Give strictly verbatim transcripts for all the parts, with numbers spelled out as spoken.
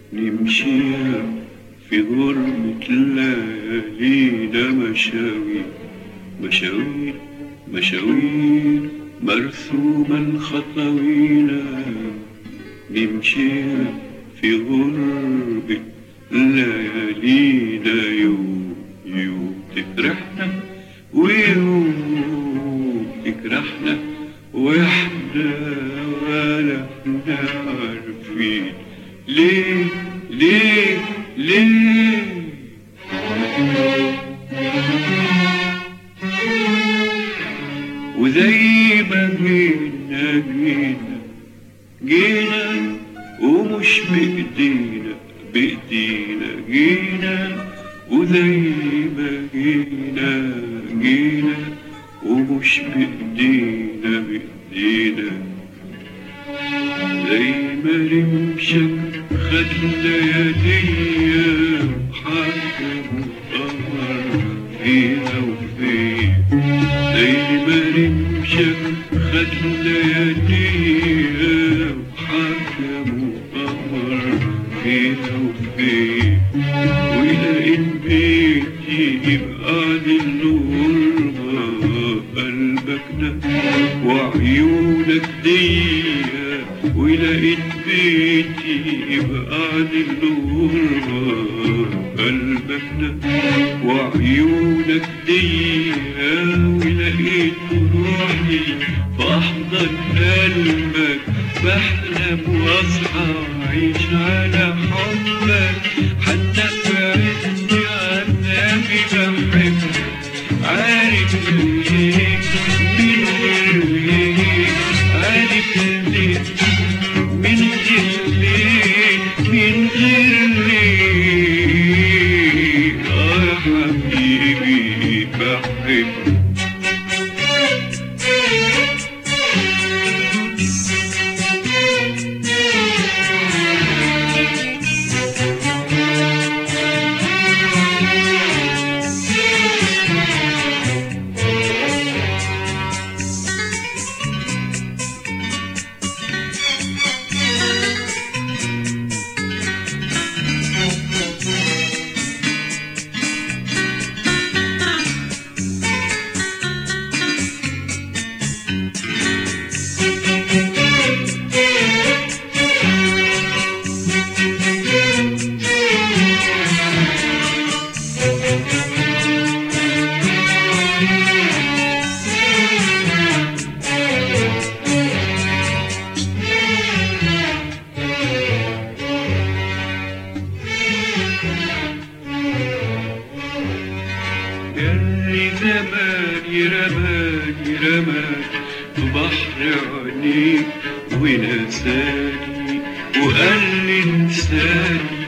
نمشي في غربة ليالينا مشاوير مشاوير مشاوير مرسومة الخطاوينا. نمشي في غربة ليالينا يوم يوم تفرحنا ويوم تجرحنا واحنا ولا احنا عارفين ليه ليه ليه. وزي ما جينا جينا جينا ومش بإيدينا بإيدينا جينا. وزي ما جينا جينا ومش بإيدينا بإيدينا. زي ما رمشك خد لياليا وحكم وقمر فيها وفيها. زي ما رمشك خد لياليا وحكم وقمر فيها وفيها. ولقيت بيتي يبقى للغربة قلبك ده وعيونك ديا. ولقيت بيتي يبقى للغربة قلبك ده وعيونك ديا. ولقيت روحي في أحضن قلبك بحلم واصحى وأعيش على حبك. حتى في عز عذابي بحبك عارف ليه من غير ليه. عارف ليه من غير ليه من غير ليه. آه يا حبيبي بحبك. ياللي زماني رماني رماني في بحر عينيك ونساني وقال لي انساني.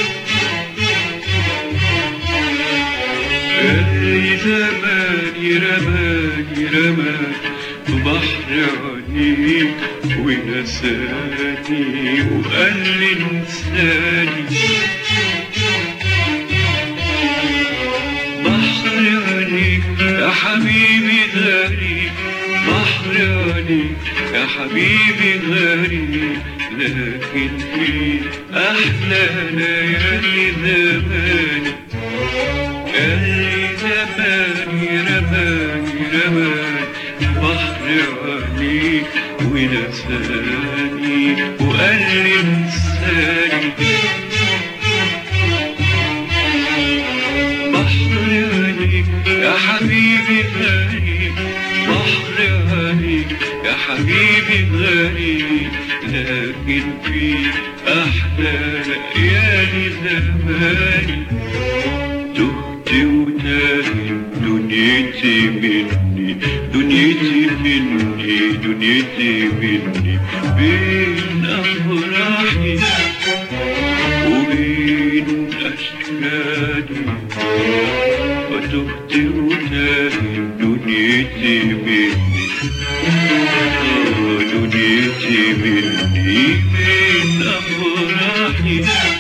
ياللي زماني رماني رماني في بحر عينيك ونساني وقال لي انساني. بحر عينيك يا حبيبي غريب بحر عينيك يا حبيبي غريب. لكن في أحلى ليالي زماني. ياللي زماني رماني رماني بحر عينيك ونساني وقال لي انساني. يا حبيبي غريب بحر عليك يا حبيبي غريب. لكن في أحلى ليالي زماني. تهت وتاهت دنيتي مني دنيتي مني دنيتي مني. بين أفراحي وبين أشكالي. وتهت وتاهت دنيتي مني دنيتي مني. بين أفراحي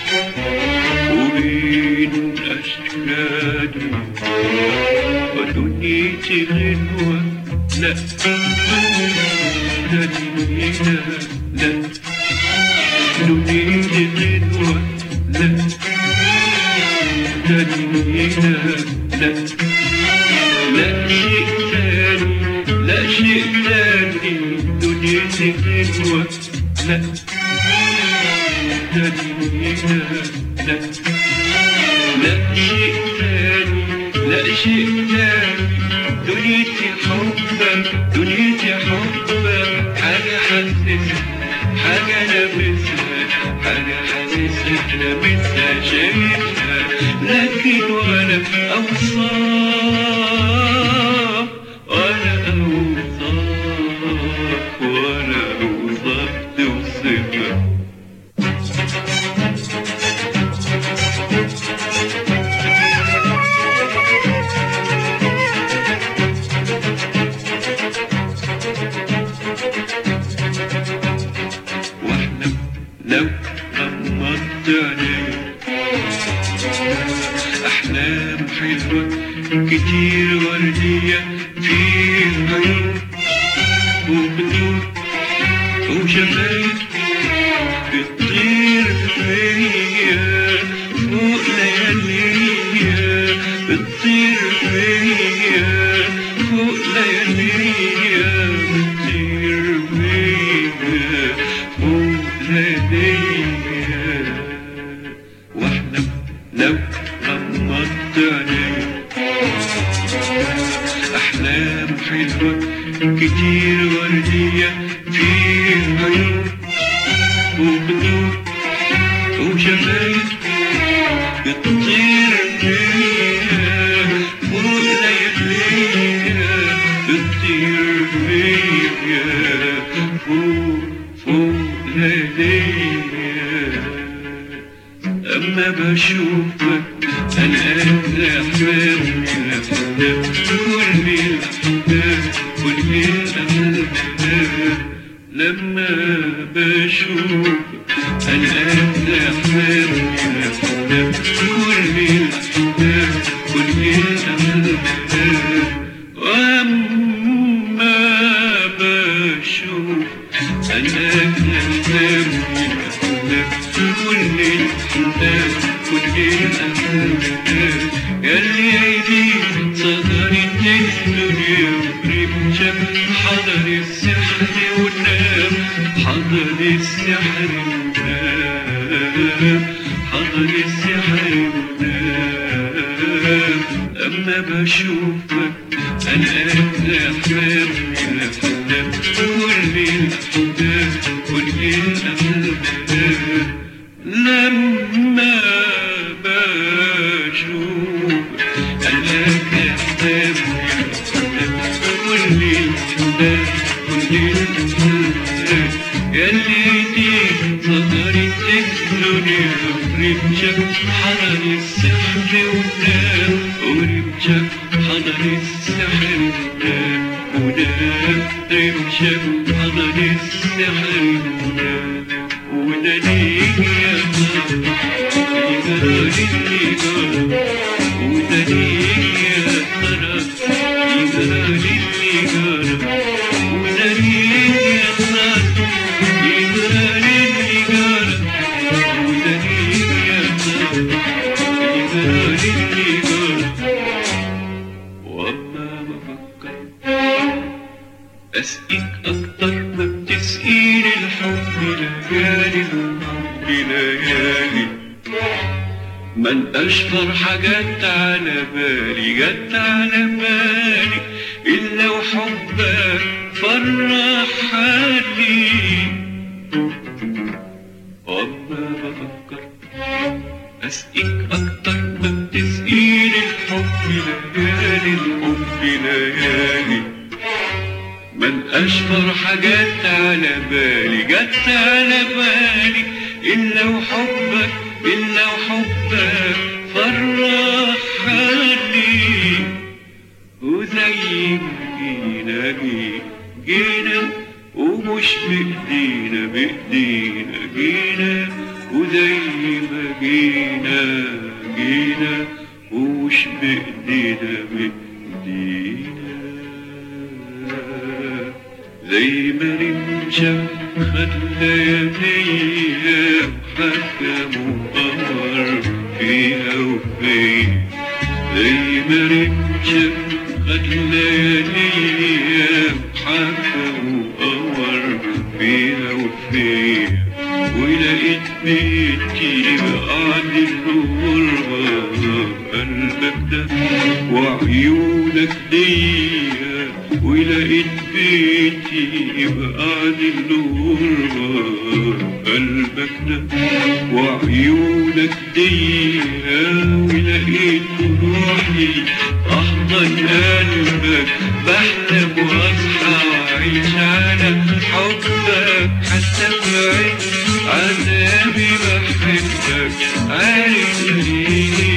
وبين أشكالي. ودنيتي غنوة لا لا لا لا. دنيتي غنوة فيها لا لا شيء تاني لا شيء تاني دنيتي حبك دنيتي حبك حاجة حاسسها حاجة لابسها حاجة حاسسها لابسها شايفها لكن ولا أوصاف ولا أوصاف ولا أوصاف توصفها لو غمضت عيني أحلام حلوة كتير وردية في عيون وبدور وشفايف بتطير فيا فوق لياليا بتطير فيا فوق لياليا بتطير فيا فوق لياليا واحلم لو غمضت عيني أحلام حلوة كتير وردية في عيون وبدور وشفايف بتطير فيا فوق لياليا بتطير فيا فوق فوق لياليا أما بشوفك أنا أحلام الأحلام كل الأحلام كل الأحلام لما بشوفك أنا أحلام الأحلام كل الأحلام كل الأحلام وأما بشوفك أنا أحلام الأحلام كل الأحلام كل الأحلام ياللي عيدي صدرت الدنيا ورمشك حضر السحر والنام حضر السحر والنام حضر السحر والنام أما بشوفك أنا أحلام الأحلام كل الأحلام كل الأحلام لما بشوفك أنا أحلام كل الأحلام كل الأحلام ياللي دي صدرت الدنيا ورمشك حضر السحر ونام ورمشك حضر السحر ونام ونام رمشك حضر السحر ونام وده ليك يا ترى يجرى اللي جرى وده ليك يا ترى يجرى اللي جرى وده ليك يا ترى يجرى اللي جرى وده ليك يا ترى يجرى اللي جرى وأما بفكر أسقيك أكتر ما بتسقيني الحب ليالي الحب ليالي منقاش فرحة جت على بالي جت على بالي إلا وحبك فرح حالي وأما بفكر أسقيك أكتر ما بتسقيني الحب ليالي الحب ليالي منقاش فرحة جت على بالي جت على بالي إلا وحبك إلا وحبك فرح حالي وزي ما جينا جينا ومش بإيدينا بإيدينا جينا وزي ما جينا جينا ومش بإيدينا بإيدينا زي ما رمشك خد لياليا وحكموا قمر فيها وفيا زي ما رمشك خد لياليا وحكموا قمر فيها وفيا ولقيت بيتي بعد الغربة قلبك ده وعيونك ديا ولقيت بيتي بعد الغربة قلبك ده وعيونك ديا ولقيت روحي أحضن قلبك بحلم وأصحى وأعيش على حبك حتى بعيد عذابي بحبك عارف ليه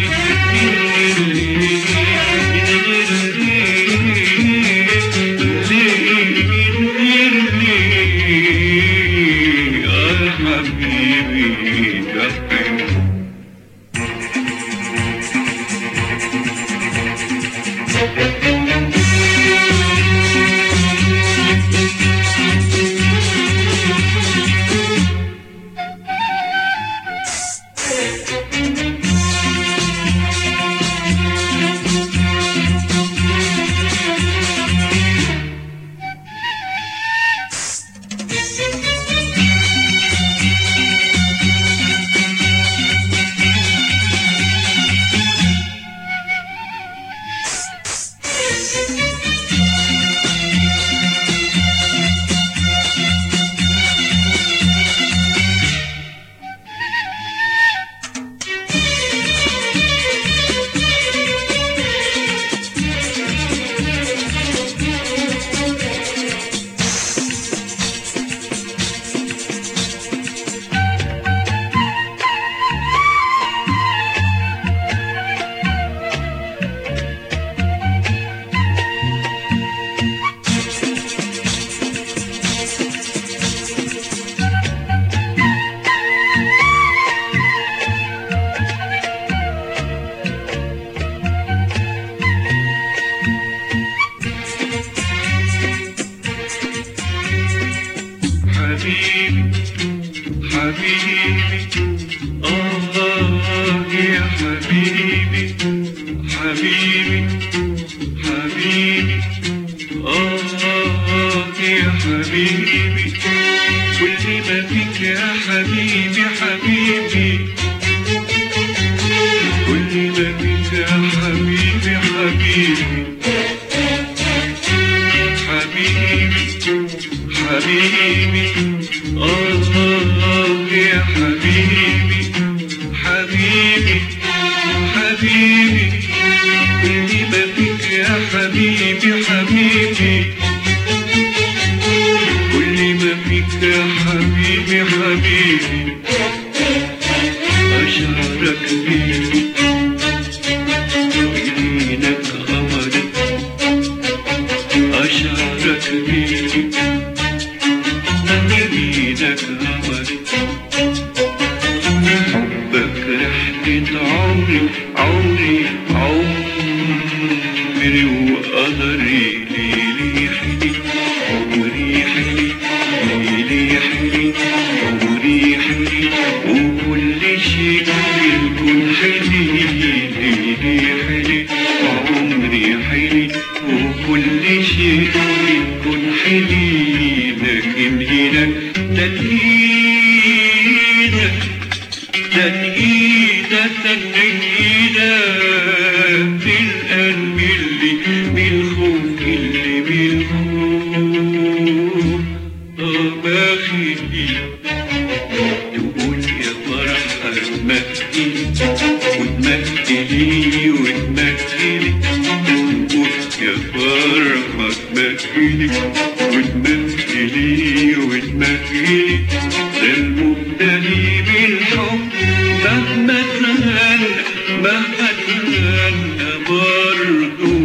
مهما تغنى برضو